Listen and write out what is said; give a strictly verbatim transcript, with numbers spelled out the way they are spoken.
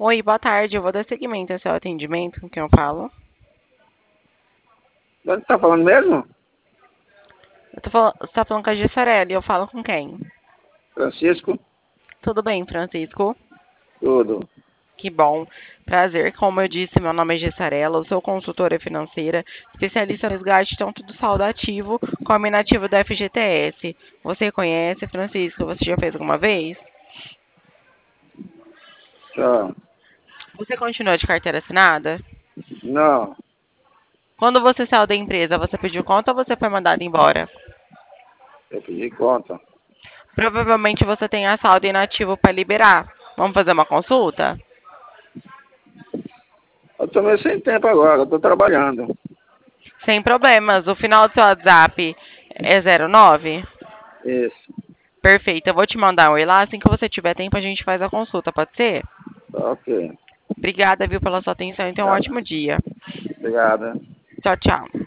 Oi, boa tarde. Eu vou dar seguimento ao seu atendimento. Com quem eu falo? Você tá falando mesmo? Eu tô falando, você tá falando com a Gissarelli. Eu falo com quem? Francisco? Tudo bem, Francisco? Tudo. Que bom. Prazer. Como eu disse, meu nome é Gessarela. Eu sou consultora financeira, especialista no resgate tanto do saldo ativo como inativo do F G T S. Você conhece, Francisco? Você já fez alguma vez? Tchau. Você continua de carteira assinada? Não. Quando você saiu da empresa, você pediu conta ou você foi mandado embora? Eu pedi conta. Provavelmente você tem a saldo inativo para liberar. Vamos fazer uma consulta? Eu tô meio sem tempo agora, eu tô trabalhando. Sem problemas. O final do seu WhatsApp é zero nove? Isso. Perfeito. Eu vou te mandar um oi lá. Assim que você tiver tempo, a gente faz a consulta. Pode ser? Tá ok. Obrigada, viu, pela sua atenção e tenha um Nada. ótimo dia. Obrigado. Tchau, tchau.